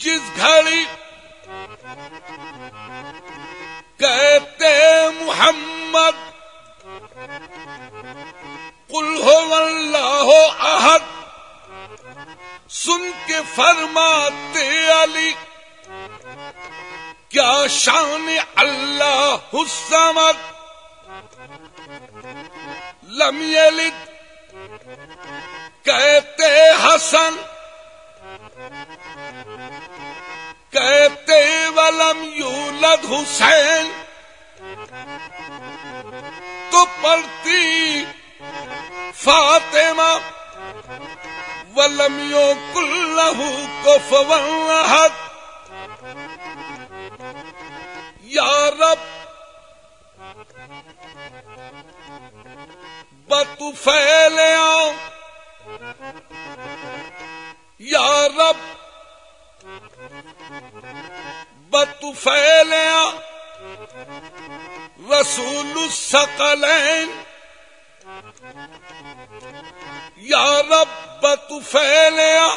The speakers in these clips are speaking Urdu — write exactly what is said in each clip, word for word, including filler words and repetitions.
جس گھڑی کہتے محمد قل هو اللہ احد، سن کے فرماتے علی کیا شان اللہ الصمد، لم یلد کہتے حسن، کہتے ولم یولد حسین، تو پڑھتی فاطمہ ولم یکن لہ کفوا احد۔ یا رب بطفیل آؤ، یا رب بطفیل آؤ، رسول الثقلین، یا رب بطفیل آؤ،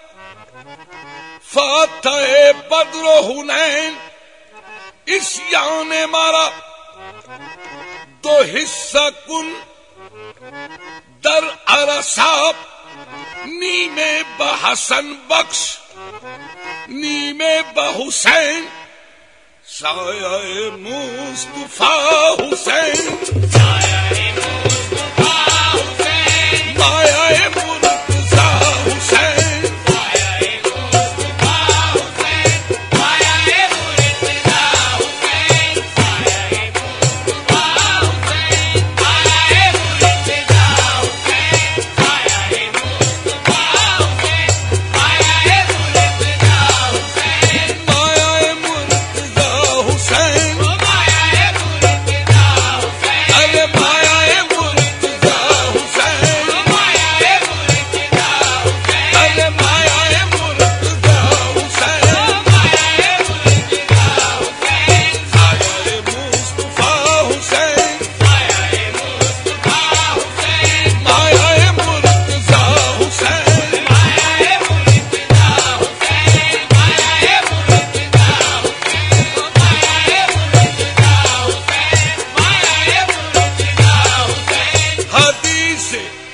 فاتح بدر و حنین۔ اس یعنی مارا دو حصہ کن در عرصاب، نیمے بحسن بخش نیمے بحسین، سایہ مصطفیٰ حسین، سایہ مصطفیٰ حسین، مایہ مرتضیٰ حسین، سایہ مصطفیٰ حسین، مایہ مرتضیٰ حسین، سایہ مصطفیٰ حسین، مایہ مرتضیٰ حسین، سایہ مصطفیٰ حسین، مایہ مرتضیٰ حسین، مایہ مرتضیٰ حسین، مایہ مرتضیٰ حسین، ارے مایہ مرتضیٰ حسین، مایہ مرتضیٰ حسین، ارے مایہ مرتضیٰ حسین، مایہ مرتضیٰ حسین، سایہ مصطفیٰ حسین، سایہ مصطفیٰ حسین، مایہ مرتضیٰ حسین، مایہ مرتضیٰ حسین، مایہ مرتضیٰ حسین، مایہ مرتضیٰ حسین، مایہ مرتضیٰ حسین۔ حدیث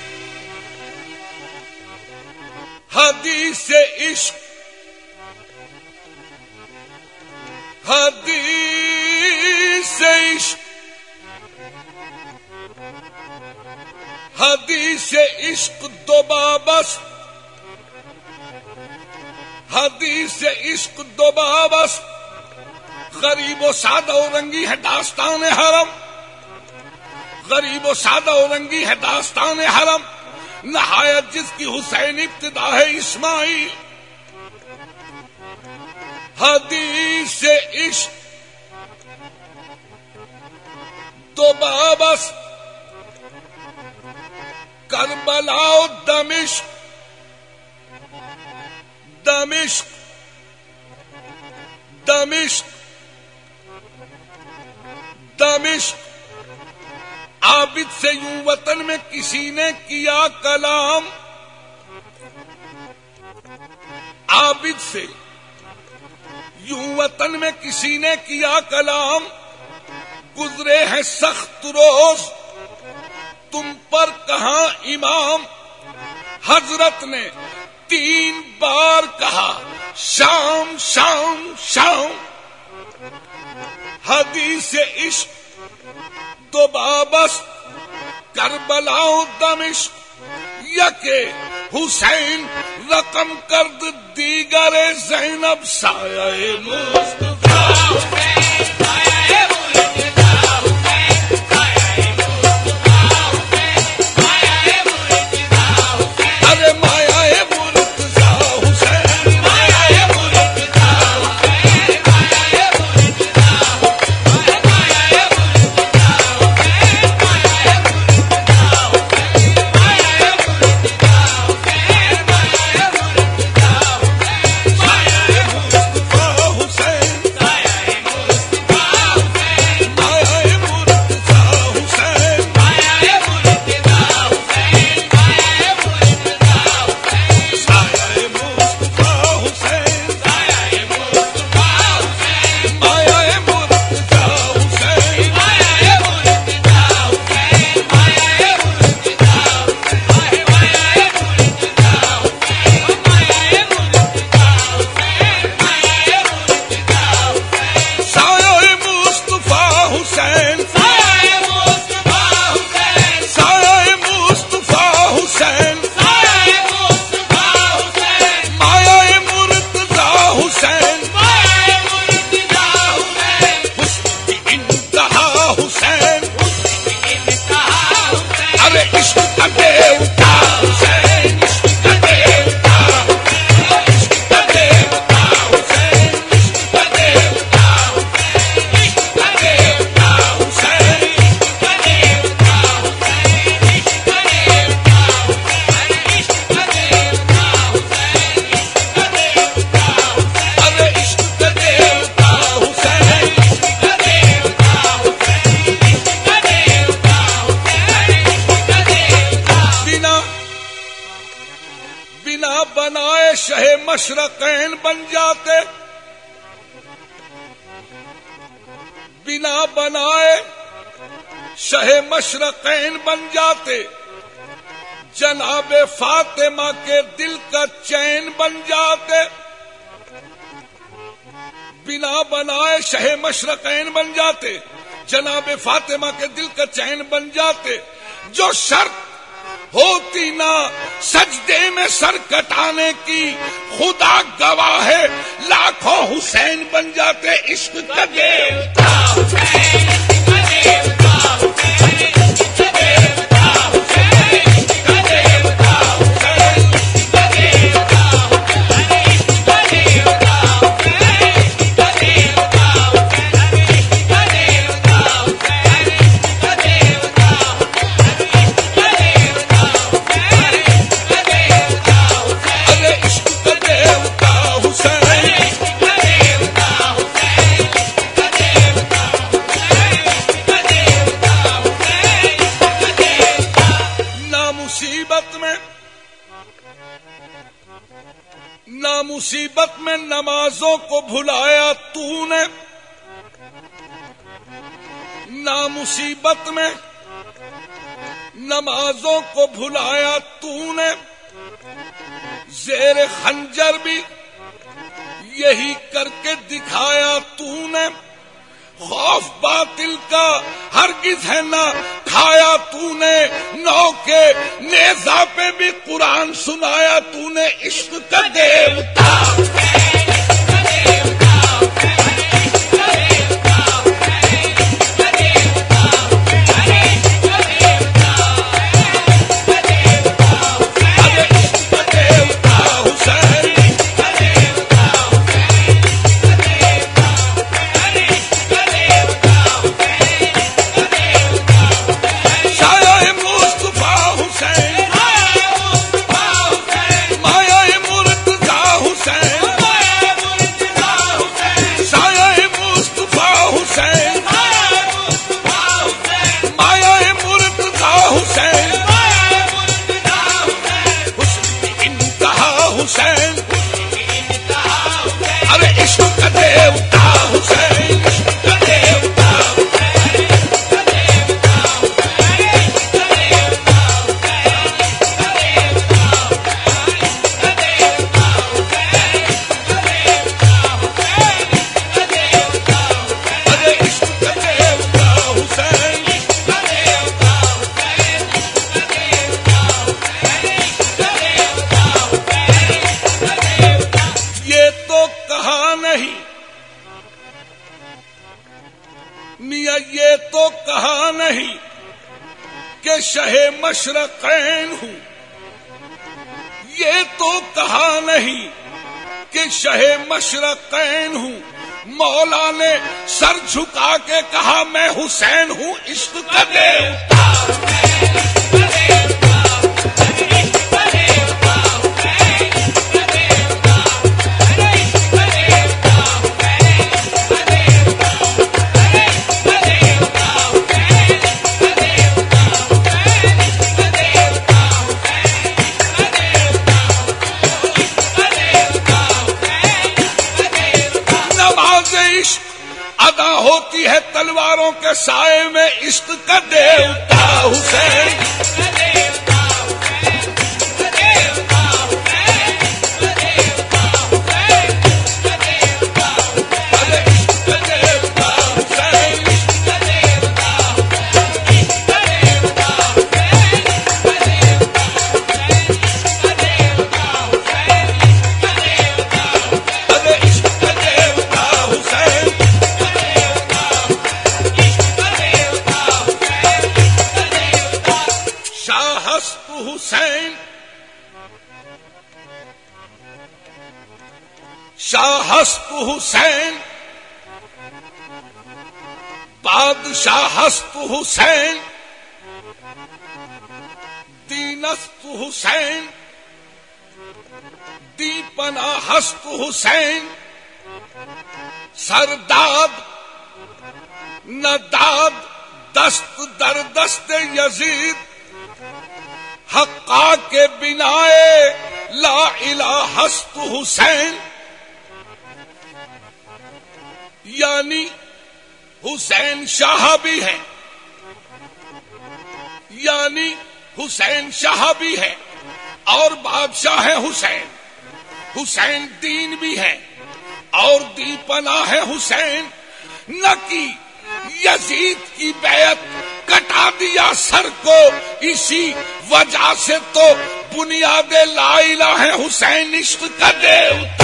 حدیث عشق، حدیث عشق، حدیث عشق دو بابس، حدیث عشق دو بابس، غریب و سادہ و رنگی ہے داستان حرم، غریب و سادہ و رنگی ہے داستان حرم، نہایت جس کی حسین ابتدا ہے اسماعیل۔ حدیث عشق دو بابس، کربلا و دمشق، دمشق دمشق دمشق عابد سے یوں وطن میں کسی نے کیا کلام، عابد سے یوں وطن میں کسی نے کیا کلام، گزرے ہیں سخت روز تم پر کہاں امام، حضرت نے تین بار کہا شام شام شام۔ حدیث عشق دو بابس، کربلا و دمشق، یکے حسین رقم کرد دیگر زینب، سایہ مصطفیٰ حسین، سایہ مرتضیٰ حسین، سایہ مصطفیٰ حسین، مایہ مرتضیٰ حسین، ارے مایہ مرتضیٰ حسین، مایہ مرتضیٰ حسین، مایہ مرتضیٰ حسین، مایہ مرتضیٰ حسین، مایہ مرتضیٰ حسین، مایہ مرتضیٰ حسین، مایہ مرتضیٰ حسین، مایہ مصطفیٰ حسین، سایہ بنائے شہ مشرقین بن جاتے، جناب فاطمہ کے دل کا چین بن جاتے. بنا بنائے شہ مشرقین بن جاتے، جناب فاطمہ کے دل کا چین بن جاتے. جو شرط ہوتی نہ سجدے میں سر کٹانے کی، خدا گواہ ہے لاکھوں حسین بن جاتے. عشق کا دیوتا مصیبت میں نمازوں کو بھلایا تو نے، نہ مصیبت میں نمازوں کو بھلایا تو نے، زیر خنجر بھی یہی کر کے دکھایا تو نے. خوف باطل کا ہرگز ہے نہ کھایا تو نے، نو کے نیزہ پہ بھی قرآن سنایا تو نے. عشق کا دیوتا شہ مشرقین ہوں، یہ تو کہا نہیں کہ شہ مشرقین ہوں. مولا نے سر جھکا کے کہا میں حسین ہوں. عشق کا دیوتا ادا ہوتی ہے تلواروں کے سائے میں. عشق کا دیوتا حسین شاہست حسین بادشاہست حسین دینست حسین دی پناہست حسین سرداد نداد دست در دست یزید حقا کے بنائے لا الہ ہست حسین. یعنی حسین شاہ بھی ہیں، یعنی حسین شاہ بھی ہے اور بادشاہ ہے حسین، حسین دین بھی ہے اور دی پناہ ہے حسین، نہ کی یزید کی بیعت کٹا دیا سر کو، اسی وجہ سے تو بنیاد لا الہ ہے حسین عشق کا دیوتا۔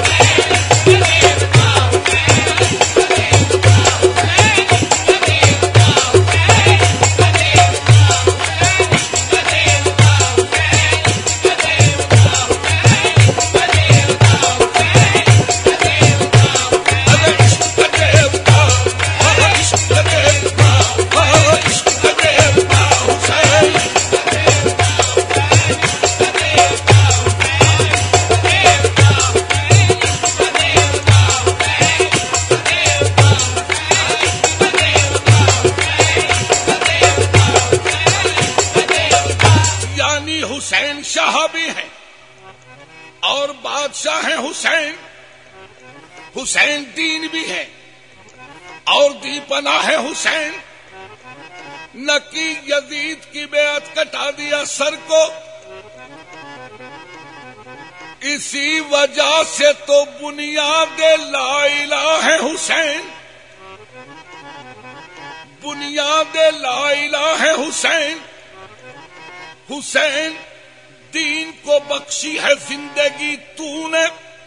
حسین شاہ بھی ہیں اور بادشاہ ہیں حسین، حسین دین بھی ہے اور دی پناہ ہے حسین، نہ کہ یزید کی بیعت کٹا دیا سر کو، اسی وجہ سے تو بنیاد لا الہ ہے حسین، بنیاد لا الہ ہے حسین۔ حسین دین کو بخشی ہے زندگی تو نے،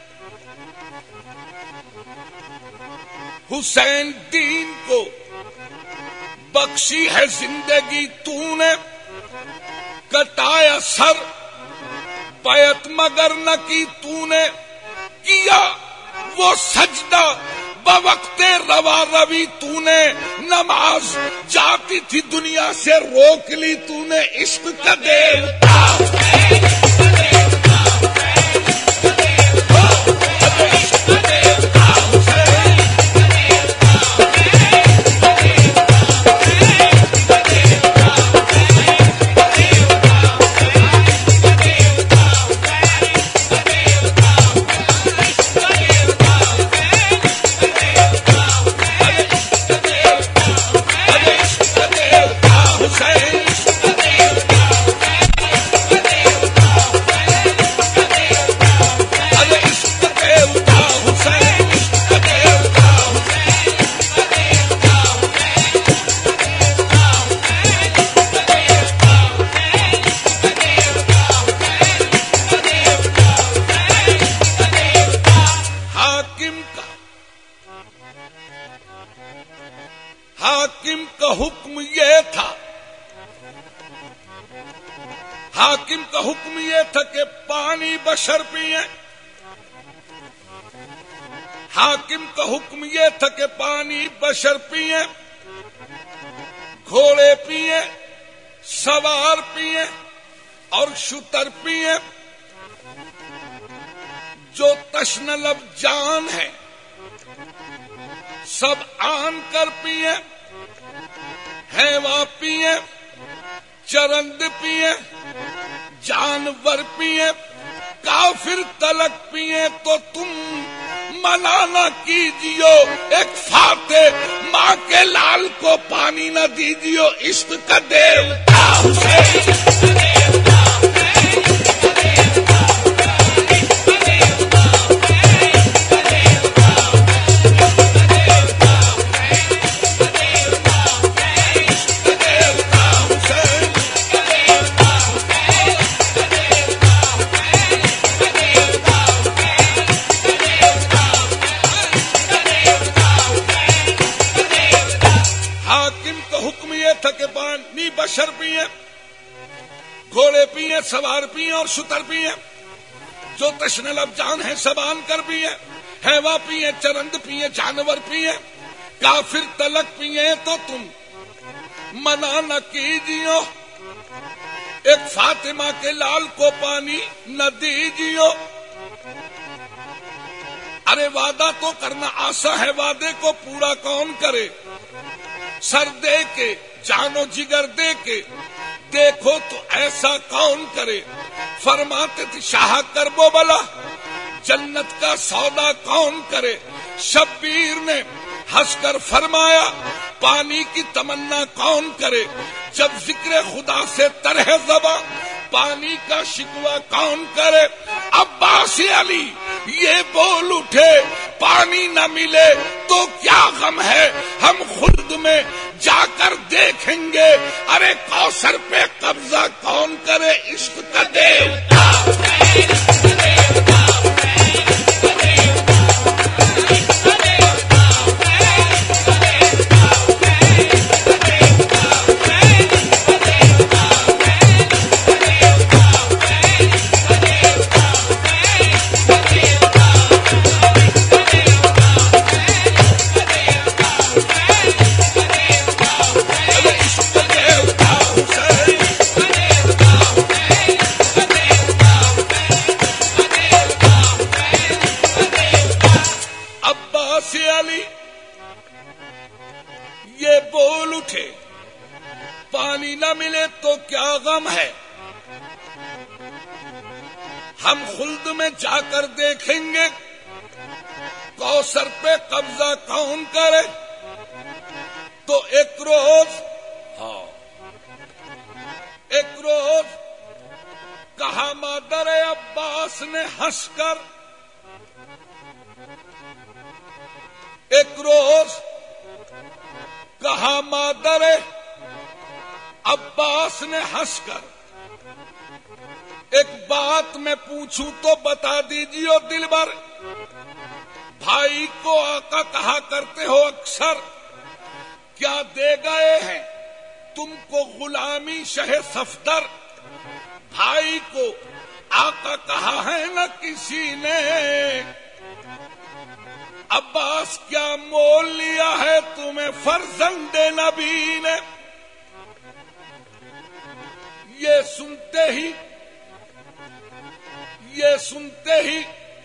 حسین دین کو بخشی ہے زندگی تو نے، کٹایا سر بیعت مگر نہ کی تو نے، کیا وہ سجدہ بوقت روا روی تو نے، نماز جاتی تھی دنیا سے روک لی تو نے، عشق کا دیوتا۔ حاکم کا حکم یہ تھا، حاکم کا حکم یہ تھا کہ پانی بشر پیئیں، حاکم کا حکم یہ تھا کہ پانی بشر پیئیں، گھوڑے پیئیں، سوار پیئیں اور شتر پیئیں، جو تشنہ لب جان ہے سب آن کر پیئیں، حیوان پیئیں، چرند پیئیں، جانور پیئیں، کافر تلک پیئیں تو تم منع نہ کیجیو، ایک فاتح ماں کے لال کو پانی نہ دیجیو، عشق کا دیوتا حسین۔ بشر پیئیں، گھوڑے پیئیں، سوار پیئیں اور شتر پیئیں، جو تشنہ لب جان ہے سب آن کر پیئیں، حیوان پیئیں، چرند پیئیں، جانور پیئیں، کافر تلک پیئیں تو تم منع نہ کیجیو، ایک فاطمہ کے لال کو پانی نہ دیجیو۔ ارے وعدہ تو کرنا آسا ہے، وعدے کو پورا کون کرے، سر دے کے جان و جگر دے کے دیکھو تو ایسا کون کرے، فرماتے تھے شاہ کربو بلا جنت کا سودا کون کرے، شبیر نے ہنس کر فرمایا پانی کی تمنا کون کرے جب ذکر خدا سے ترہ زباں، پانی کا شکوہ کون کرے؟ عباس علی یہ بول اٹھے پانی نہ ملے تو کیا غم ہے، ہم خلد میں جا کر دیکھیں گے، ارے کوثر پہ قبضہ کون کرے؟ عشق کا دیوتا یہ بول اٹھے پانی نہ ملے تو کیا غم ہے، ہم خلد میں جا کر دیکھیں گے کوثر پہ قبضہ کون کرے؟ تو ایک روز ہاں ایک روز کہا مادر عباس نے ہنس کر، ایک روز کہا مادر عباس نے ہنس کر، ایک بات میں پوچھوں تو بتا دیجیے دلبر، بھائی کو آقا کہا کرتے ہو اکثر، کیا دے گئے ہیں تم کو غلامی شہ صفدر؟ بھائی کو آقا کہا ہے نہ کسی نے، عباس کیا مول لیا ہے تمہیں فرزند نبی نے؟ یہ سنتے ہی یہ سنتے ہی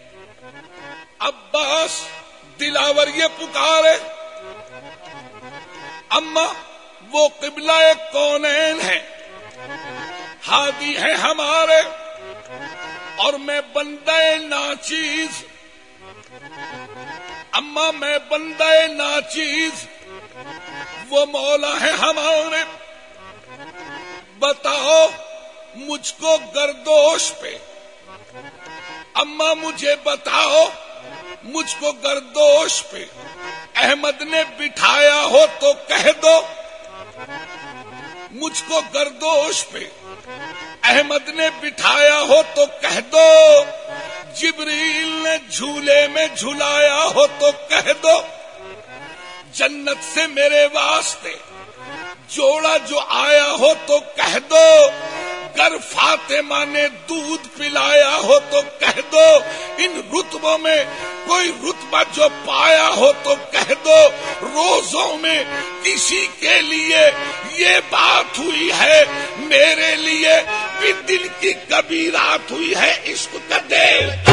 عباس دلاور یہ پکارے، اما وہ قبلہ کونین ہے، ہادی ہے ہمارے، اور میں بندہ ناچیز، اما میں بندہ ناچیز، وہ مولا ہے ہمارے، بتاؤ مجھ کو گردوش پہ، اما مجھے بتاؤ مجھ کو گردوش پہ احمد نے بٹھایا ہو تو کہہ دو، مجھ کو گردوش پہ احمد نے بٹھایا ہو تو کہہ دو، جبریل نے جھولے میں جھلایا ہو تو کہہ دو، جنت سے میرے واسطے جوڑا جو آیا ہو تو کہہ دو، گر فاطمہ نے دودھ پلایا ہو تو کہہ دو، ان رتبوں میں کوئی رتبہ جو پایا ہو تو کہہ دو، روزوں میں کسی کے لیے یہ بات ہوئی ہے، میرے لیے بھی دل کی کبھی رات ہوئی ہے، عشق کا دیوتا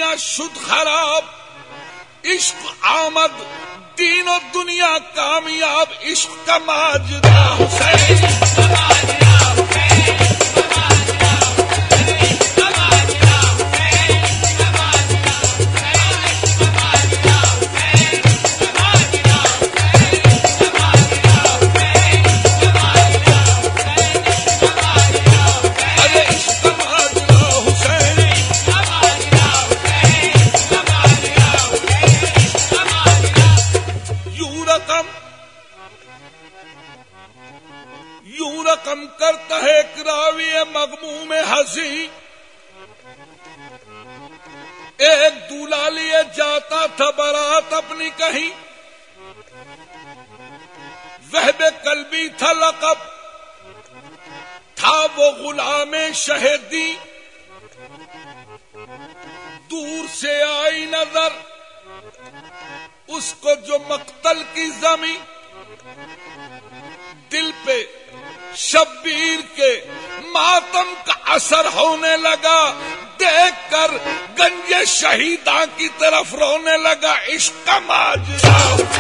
دنیا شد خراب، عشق آمد دین و دنیا کامیاب، عشق کا ماجرا حسین کم کرتا ہے ایک راوی مغموم ہنسی، ایک دولہا لیے جاتا تھا برات اپنی کہیں، وہب قلبی تھا لقب، تھا وہ غلام شہیدی، دور سے آئی نظر اس کو جو مقتل کی زمین، دل پہ شبیر کے ماتم کا اثر ہونے لگا، دیکھ کر گنج شہیداں کی طرف رونے لگا، عشق کا ماجرا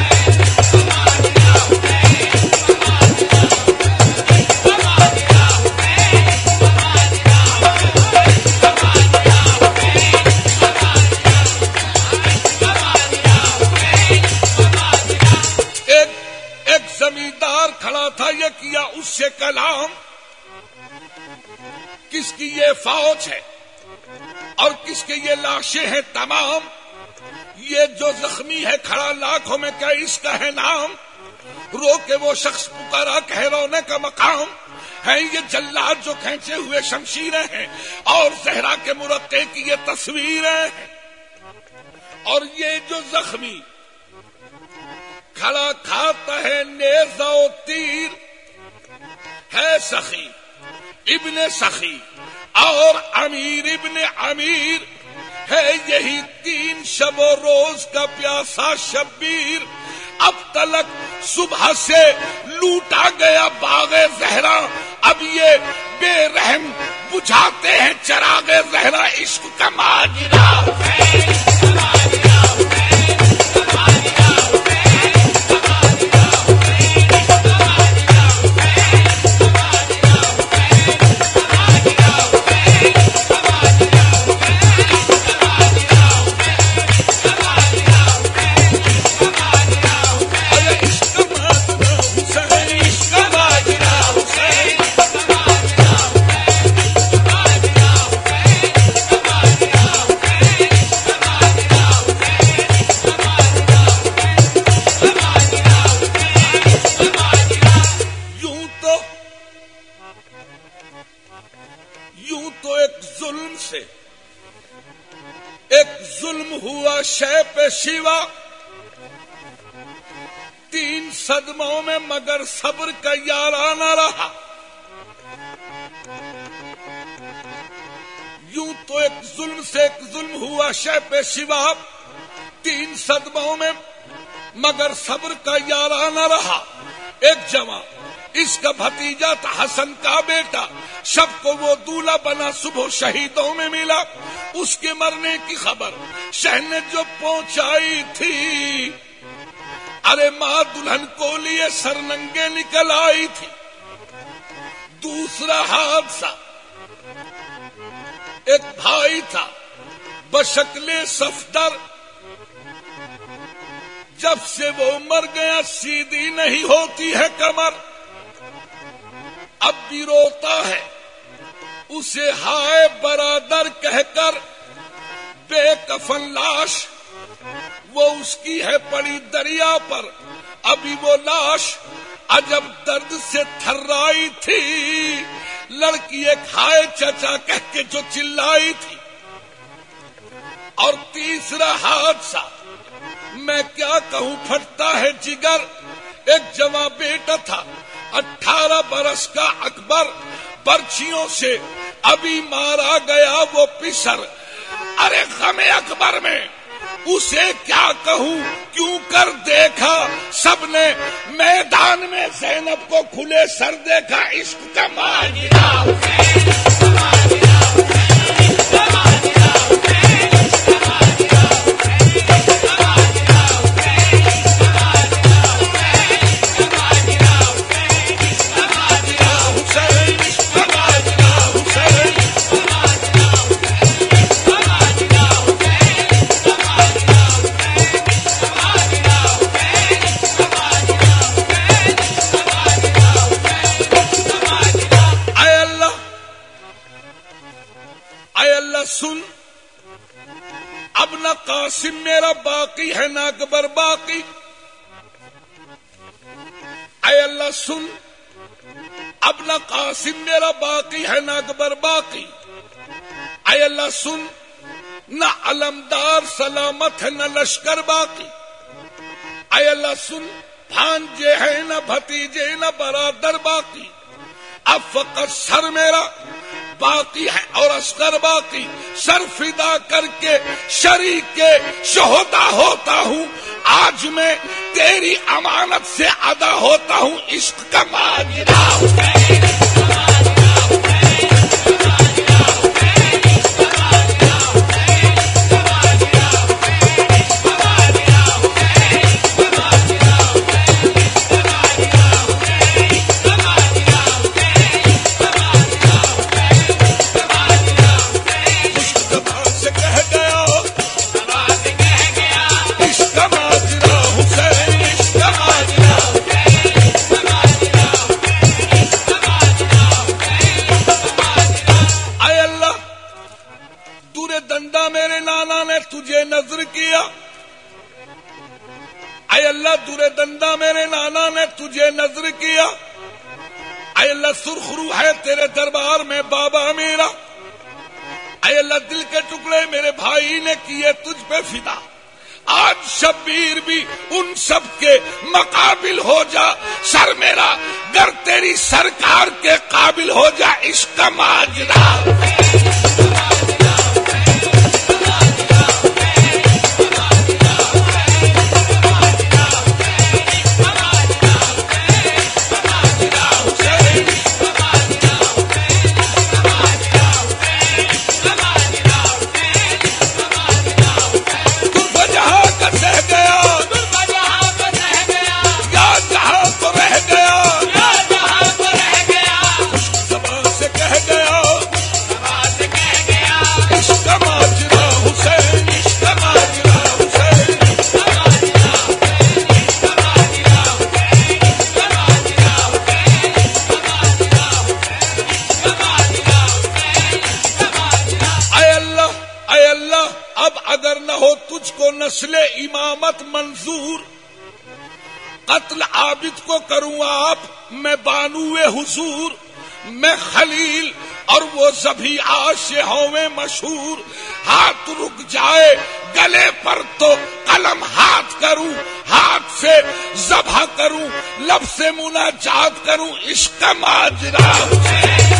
زمیندار کھڑا تھا، یہ کیا اس سے کلام، کس کی یہ فوج ہے اور کس کے یہ لاشیں ہیں تمام، یہ جو زخمی ہے کھڑا لاکھوں میں کیا اس کا ہے نام، رو کے وہ شخص پکارا کہ رونے کا مقام ہے، یہ جلاد جو کھینچے ہوئے شمشیریں ہیں اور زہرا کے مرقع کی یہ تصویریں ہیں، اور یہ جو زخمی کھڑا کھاتا ہے نیزہ و تیر، ہے سخی ابن سخی اور امیر ابن امیر، ہے یہی تین شب و روز کا پیاسا شبیر، اب تلک صبح سے لوٹا گیا باغ زہرا، اب یہ بے رحم بجھاتے ہیں چراغ زہرا، عشق کا ماجرا شے پہ شیوا، تین صدموں میں مگر صبر کا یارانہ رہا، یوں تو ایک ظلم سے ایک ظلم ہوا شے پہ شیوا، تین صدموں میں مگر صبر کا یارانہ رہا، ایک جوان اس کا بھتیجا تھا حسن کا بیٹا، شب کو وہ دولہا بنا صبح شہیدوں میں ملا، اس کے مرنے کی خبر شہ نے جو پہنچائی تھی، ارے ماں دلہن کو لیے سرننگے نکل آئی تھی۔ دوسرا حادثہ، ایک بھائی تھا بشکل صفدر، جب سے وہ مر گیا سیدھی نہیں ہوتی ہے کمر، اب بھی روتا ہے اسے ہائے برادر کہہ کر، بے کفن لاش وہ اس کی ہے پڑی دریا پر، ابھی وہ لاش عجب درد سے تھرائی تھی، لڑکی ایک ہائے چچا کہہ کے جو چلائی تھی۔ اور تیسرا حادثہ میں کیا کہوں، پھٹتا ہے جگر، ایک جواں بیٹا تھا اٹھارہ برس کا اکبر، برچھیوں سے ابھی مارا گیا وہ پسر، ارے غم اکبر میں اسے کیا کہوں، کیوں کر دیکھا سب نے میدان میں زینب کو کھلے سر دیکھا، عشق کا ماجرا سن، اب نہ قاسم میرا باقی ہے نہ اکبر باقی. اے اللہ سن، اب نہ قاسم میرا باقی ہے نہ اکبر باقی. اے اللہ سن، نہ علمدار سلامت ہے نہ لشکر باقی. اے اللہ سن، بھانجے ہیں نہ بھتیجے نہ برادر باقی. اب فقط سر میرا باقی ہے اور عسکر باقی. سر فدا کر کے شریک کے شہدا ہوتا ہوں. آج میں تیری امانت سے ادا ہوتا ہوں. عشق کا ماجرا تجھے نظر کیا. اے اللہ درے دندا میرے نانا نے تجھے نظر کیا. اے اللہ سرخرو ہے تیرے دربار میں بابا میرا. اے اللہ دل کے ٹکڑے میرے بھائی نے کیے تجھ پہ فدا. آج شبیر بھی ان سب کے مقابل ہو جا. سر میرا گر تیری سرکار کے قابل ہو جا. عشق کا ماجرا نسل امامت منظور. قتل عابد کو کروں آپ میں بانوے حضور. میں خلیل اور وہ سبھی عاشقوں میں مشہور. ہاتھ رک جائے گلے پر تو قلم ہاتھ کروں. ہاتھ سے ذبح کروں لب سے مناجات کروں. عشق کا ماجرا